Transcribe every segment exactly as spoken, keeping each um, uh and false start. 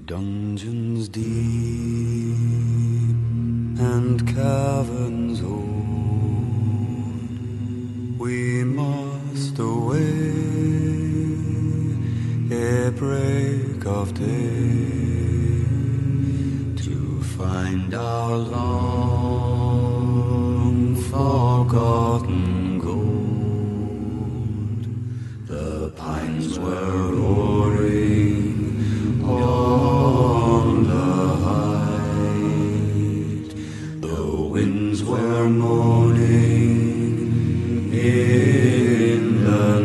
dungeons deep and caverns old, we must away ere break of day to find our long forgotten gold. The pines were roaring on the height, the winds were moaning in the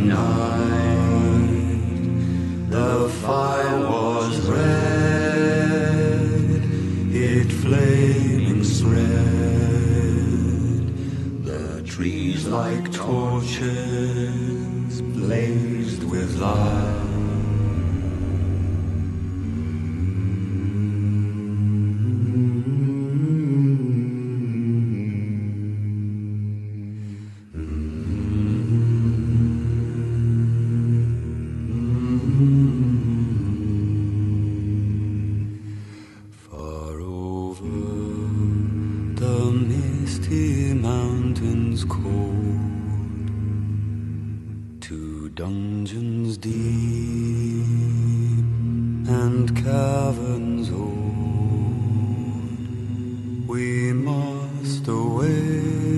night. The fire was red, it flaming spread. The trees like torches blazed with light. The misty mountains cold, to dungeons deep and caverns old, we must away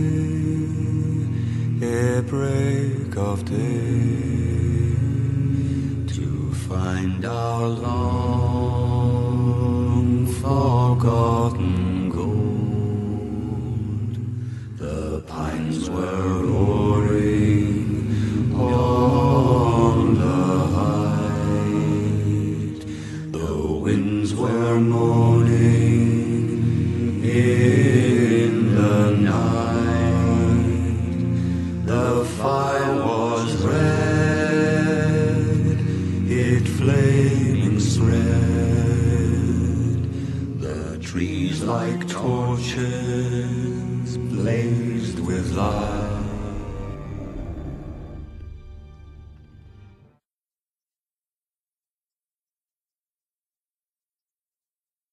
ere break of day to find our long forgotten gold. The pines were roaring on the height, the winds were moaning in the night. The fire was red, it flaming spread. The trees like torches blazed with light.